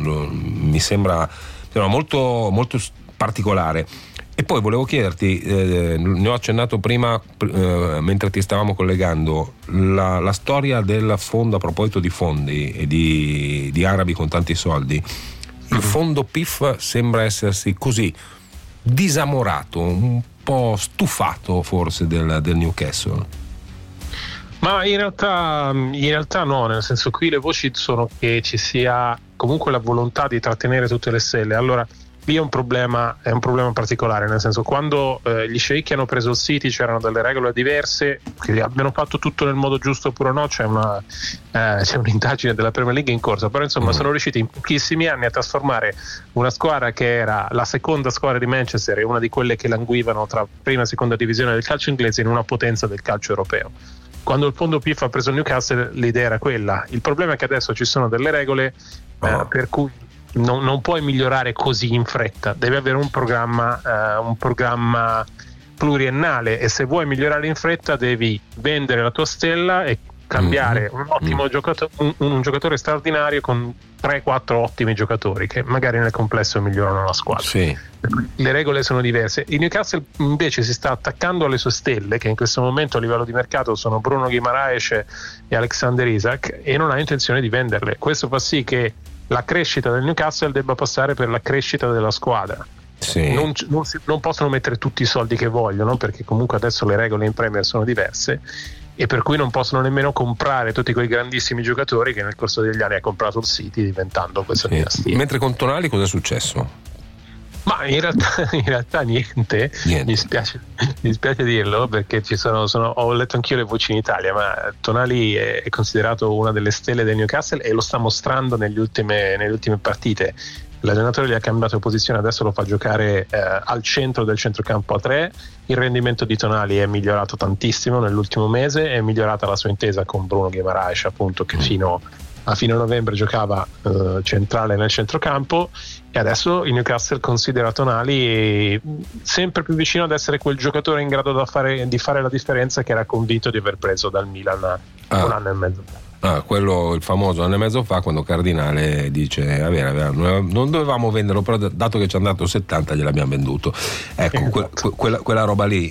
mi sembra molto, molto particolare. E poi volevo chiederti, ne ho accennato prima mentre ti stavamo collegando, la storia del fondo, a proposito di fondi e di arabi con tanti soldi. Il fondo PIF sembra essersi così disamorato un po' stufato forse del Newcastle. Ma in realtà no, nel senso, qui le voci sono che ci sia comunque la volontà di trattenere tutte le stelle. Allora, lì è un problema particolare, nel senso, quando gli sceicchi hanno preso il City c'erano delle regole diverse, che abbiano fatto tutto nel modo giusto oppure no, c'è un'indagine della Premier League in corso, però insomma sono riusciti in pochissimi anni a trasformare una squadra che era la seconda squadra di Manchester e una di quelle che languivano tra prima e seconda divisione del calcio inglese in una potenza del calcio europeo. Quando il fondo PIF ha preso Newcastle l'idea era quella. Il problema è che adesso ci sono delle regole per cui non puoi migliorare così in fretta, devi avere un programma pluriennale, e se vuoi migliorare in fretta devi vendere la tua stella e cambiare un ottimo giocatore, un giocatore straordinario con 3-4 ottimi giocatori che magari nel complesso migliorano la squadra. Sì. Le regole sono diverse. Il Newcastle invece si sta attaccando alle sue stelle, che in questo momento a livello di mercato sono Bruno Guimaraes e Alexander Isak, e non ha intenzione di venderle. Questo fa sì che la crescita del Newcastle debba passare per la crescita della squadra. Sì. Non possono mettere tutti i soldi che vogliono, perché comunque adesso le regole in Premier sono diverse, e per cui non possono nemmeno comprare tutti quei grandissimi giocatori che nel corso degli anni ha comprato il City, diventando questa dinastia. Mentre con Tonali cosa è successo? Ma in realtà niente. Mi spiace dirlo, perché ho letto anch'io le voci in Italia, ma Tonali è considerato una delle stelle del Newcastle e lo sta mostrando nelle ultime partite. L'allenatore gli ha cambiato posizione, adesso lo fa giocare al centro del centrocampo a 3. Il rendimento di Tonali è migliorato tantissimo nell'ultimo mese, è migliorata la sua intesa con Bruno Guimaraes, appunto, che fino a fine novembre giocava centrale nel centrocampo, e adesso il Newcastle considera Tonali sempre più vicino ad essere quel giocatore in grado di fare la differenza che era convinto di aver preso dal Milan un anno e mezzo fa. Quello, il famoso anno e mezzo fa, quando Cardinale dice non dovevamo venderlo, però dato che ci hanno dato 70 gliel'abbiamo venduto. Ecco, quella roba lì.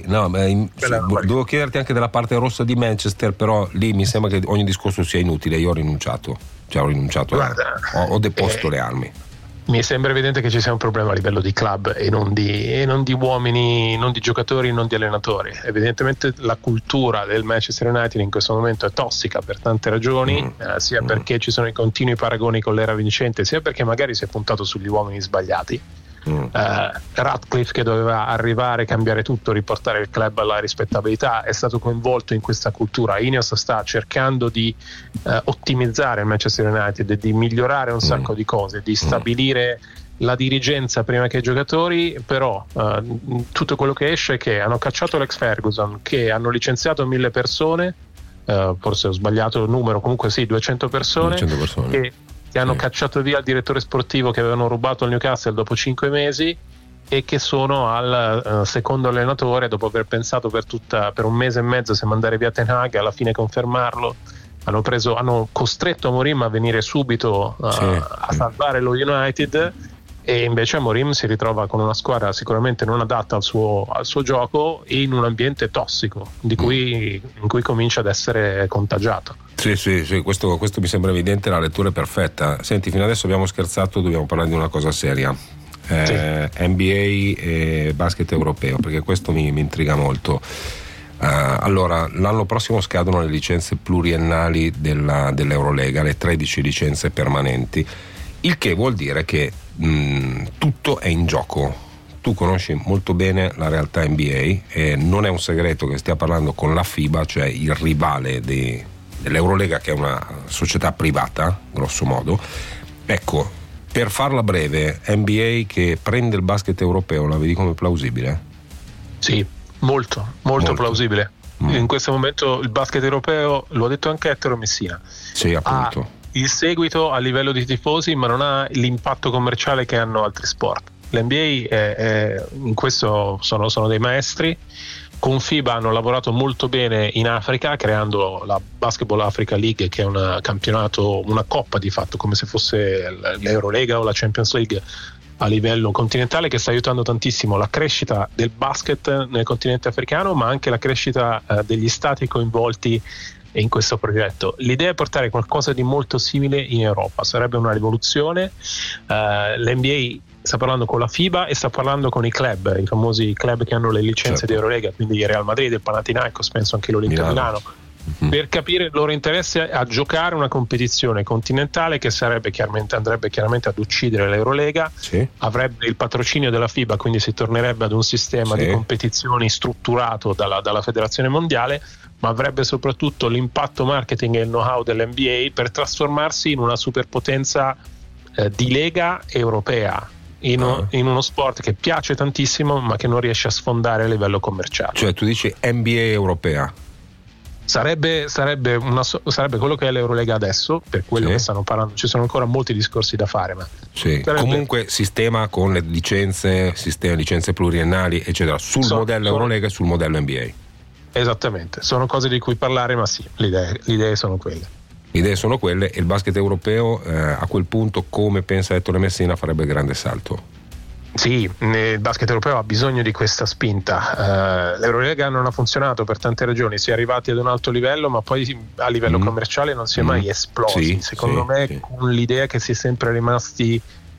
Devo chiederti anche della parte rossa di Manchester, però lì mi sembra che ogni discorso sia inutile. Io ho rinunciato, Guarda, ho deposto le armi. Mi sembra evidente che ci sia un problema a livello di club e non di uomini, non di giocatori, non di allenatori. Evidentemente la cultura del Manchester United in questo momento è tossica per tante ragioni, sia perché ci sono i continui paragoni con l'era vincente, sia perché magari si è puntato sugli uomini sbagliati. Ratcliffe, che doveva arrivare, cambiare tutto, riportare il club alla rispettabilità, è stato coinvolto in questa cultura. Ineos sta cercando di ottimizzare il Manchester United, di migliorare un sacco di cose, di stabilire la dirigenza prima che i giocatori, però tutto quello che esce è che hanno cacciato l'ex Ferguson, che hanno licenziato 1000 persone, forse ho sbagliato il numero, comunque sì, 200 persone. Che hanno cacciato via il direttore sportivo che avevano rubato al Newcastle dopo 5 mesi, e che sono al secondo allenatore dopo aver pensato per un mese e mezzo se mandare via Ten Hag, alla fine confermarlo. Hanno costretto Amorim a venire subito a salvare lo United, e invece Amorim si ritrova con una squadra sicuramente non adatta al suo gioco e in un ambiente tossico in cui comincia ad essere contagiato. Sì, questo mi sembra evidente, la lettura è perfetta. Senti, fino adesso abbiamo scherzato, dobbiamo parlare di una cosa seria. NBA e basket europeo, perché questo mi intriga molto. Allora, l'anno prossimo scadono le licenze pluriennali dell'Eurolega, le 13 licenze permanenti, il che vuol dire che tutto è in gioco. Tu conosci molto bene la realtà NBA e non è un segreto che stia parlando con la FIBA, cioè il rivale dell'Eurolega, che è una società privata grosso modo. Ecco, per farla breve, NBA che prende il basket europeo, la vedi come plausibile? Sì, molto plausibile. In questo momento il basket europeo, lo ha detto anche Ettore Messina, appunto, ha il seguito a livello di tifosi, ma non ha l'impatto commerciale che hanno altri sport. L'NBA in questo sono dei maestri. Con FIBA hanno lavorato molto bene in Africa, creando la Basketball Africa League, che è un campionato, una coppa di fatto, come se fosse l'Eurolega o la Champions League a livello continentale, che sta aiutando tantissimo la crescita del basket nel continente africano, ma anche la crescita degli stati coinvolti in questo progetto. L'idea è portare qualcosa di molto simile in Europa, sarebbe una rivoluzione. L'NBA sta parlando con la FIBA e sta parlando con i club, i famosi club che hanno le licenze di Eurolega, quindi il Real Madrid, il Panathinaikos, penso anche l'Olimpia Milano. Per capire il loro interesse a giocare una competizione continentale che andrebbe chiaramente ad uccidere l'Eurolega, avrebbe il patrocinio della FIBA, quindi si tornerebbe ad un sistema di competizioni strutturato dalla Federazione Mondiale, ma avrebbe soprattutto l'impatto marketing e il know-how dell'NBA per trasformarsi in una superpotenza di lega europea, in uno sport che piace tantissimo ma che non riesce a sfondare a livello commerciale. Cioè tu dici NBA europea? Sarebbe quello che è l'Eurolega adesso, per quello che stanno parlando. Ci sono ancora molti discorsi da fare, ma comunque sistema con le licenze pluriennali eccetera, sul modello Eurolega e sul modello NBA. Esattamente, sono cose di cui parlare, ma sì, le idee sono quelle. Le idee sono quelle, e il basket europeo a quel punto, come pensa Ettore Messina, farebbe il grande salto. Sì, il basket europeo ha bisogno di questa spinta. L'Eurolega non ha funzionato per tante ragioni, si è arrivati ad un alto livello, ma poi a livello commerciale non si è mai esplosi. Secondo me con l'idea che si è sempre rimasti,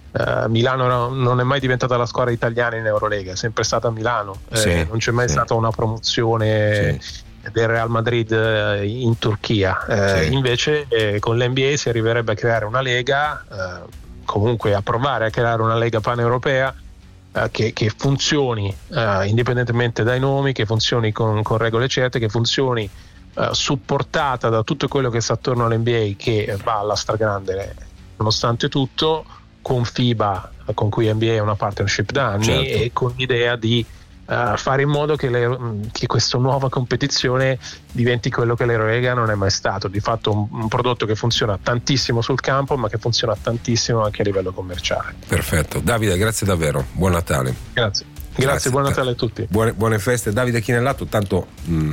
Milano non è mai diventata la squadra italiana in Eurolega, è sempre stata Milano, non c'è mai stata una promozione del Real Madrid in Turchia. Invece con l'NBA si arriverebbe a creare una lega, comunque a provare a creare una lega paneuropea che funzioni indipendentemente dai nomi, che funzioni con regole certe, che funzioni supportata da tutto quello che sta attorno all'NBA, che va alla stragrande nonostante tutto, con FIBA, con cui NBA è una partnership da anni, e con l'idea di fare in modo che questa nuova competizione diventi quello che l'Eurolega non è mai stato, di fatto un prodotto che funziona tantissimo sul campo ma che funziona tantissimo anche a livello commerciale. Perfetto, Davide, grazie davvero, buon Natale. Grazie, buon Natale a tutti. Buone feste. Davide Chinellato, tanto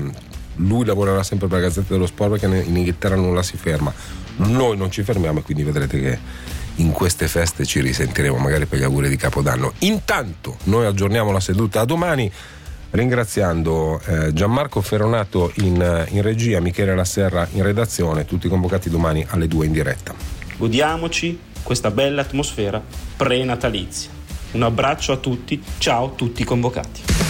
lui lavorerà sempre per la Gazzetta dello Sport, perché in Inghilterra nulla si ferma, noi non ci fermiamo, e quindi vedrete che in queste feste ci risentiremo, magari per gli auguri di Capodanno. Intanto noi aggiorniamo la seduta a domani, ringraziando Gianmarco Ferronato in regia, Michele Lasserra in redazione, tutti convocati domani alle 2 in diretta. Godiamoci questa bella atmosfera pre-natalizia. Un abbraccio a tutti, ciao tutti convocati.